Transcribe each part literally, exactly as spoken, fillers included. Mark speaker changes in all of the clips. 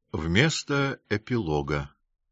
Speaker 1: Вместо эпилога.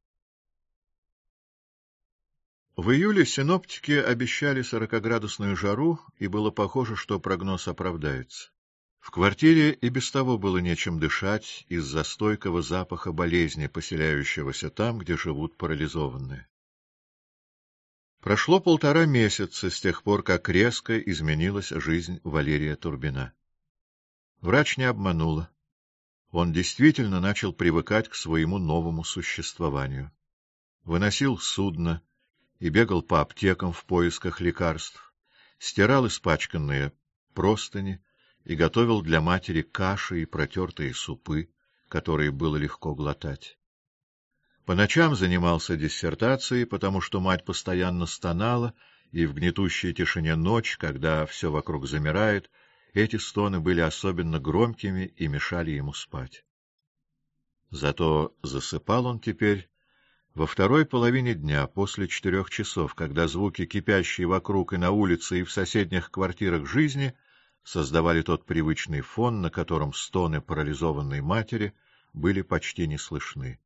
Speaker 1: В июле синоптики обещали сорокаградусную жару, и было похоже, что прогноз оправдается. В квартире и без того было нечем дышать из-за стойкого запаха болезни, поселяющегося там, где живут парализованные. Прошло полтора месяца с тех пор, как резко изменилась жизнь Валерия Турбина. Врач не обманула. Он действительно начал привыкать к своему новому существованию. Выносил судно и бегал по аптекам в поисках лекарств, стирал испачканные простыни и готовил для матери каши и протертые супы, которые было легко глотать. По ночам занимался диссертацией, потому что мать постоянно стонала, и в гнетущей тишине ночь, когда все вокруг замирает, эти стоны были особенно громкими и мешали ему спать. Зато засыпал он теперь во второй половине дня, после четырех часов, когда звуки, кипящие вокруг и на улице, и в соседних квартирах жизни, создавали тот привычный фон, на котором стоны парализованной матери были почти не слышны.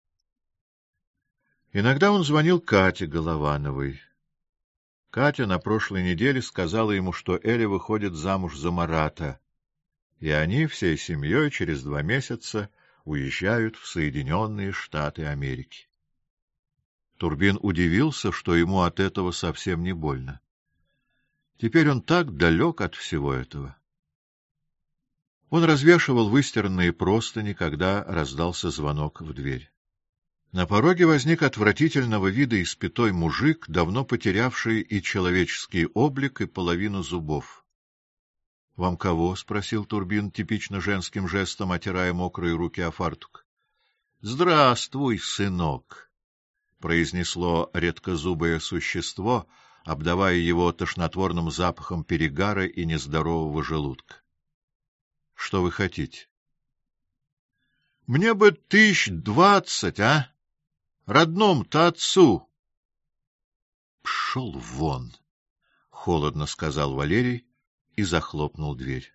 Speaker 1: Иногда он звонил Кате Головановой. Катя на прошлой неделе сказала ему, что Эля выходит замуж за Марата, и они всей семьей через два месяца уезжают в Соединенные Штаты Америки. Турбин удивился, что ему от этого совсем не больно. Теперь он так далек от всего этого. Он развешивал выстиранные простыни, когда раздался звонок в дверь. На пороге возник отвратительного вида испятой мужик, давно потерявший и человеческий облик, и половину зубов. — Вам кого? — спросил Турбин, типично женским жестом отирая мокрые руки о фартук. — Здравствуй, сынок! — произнесло редкозубое существо, обдавая его тошнотворным запахом перегара и нездорового желудка. — Что вы хотите? — Мне бы тысяч двадцать, а? Родному-то отцу. — Пшел вон! — холодно сказал Валерий и захлопнул дверь.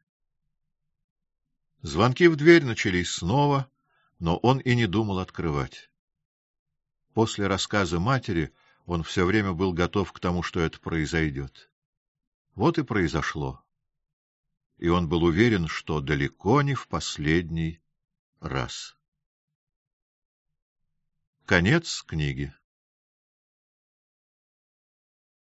Speaker 1: Звонки в дверь начались снова, но он и не думал открывать. После рассказа матери он все время был готов к тому, что это произойдет. Вот и произошло. И он был уверен, что далеко не в последний раз. Конец книги.